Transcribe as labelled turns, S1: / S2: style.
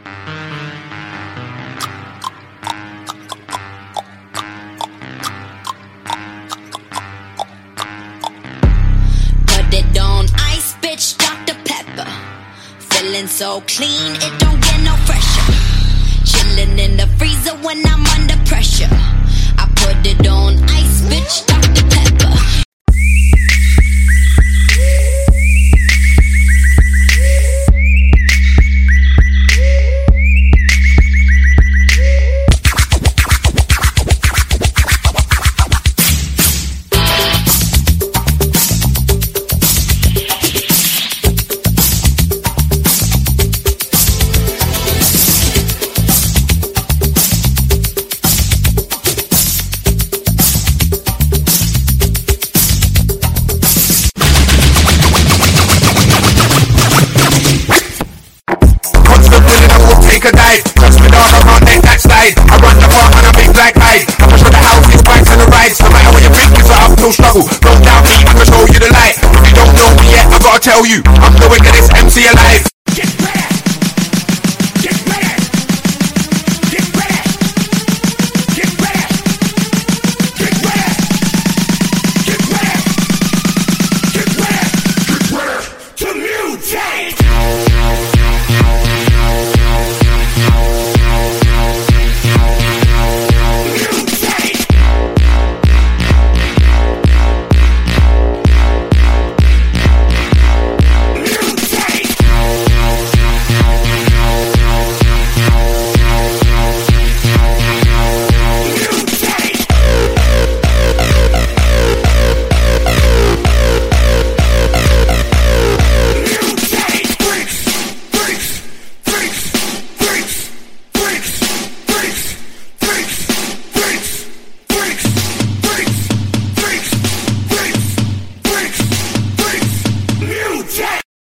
S1: Put it on ice, bitch, Dr. Pepper. Feeling so clean, it don't get no fresher. Chilling in the freezer when I'm under pressure. I put it on ice, bitch, Dr. Pepper.
S2: Take a dive, touch me down around neck that slide. I run the farm on a big black eye. I push for the houses, bikes and the rides. No matter what you think, it's up, no struggle. Don't doubt me, I can show you the light. If you don't know me yet, I gotta tell you, I'm the wickedest MC alive.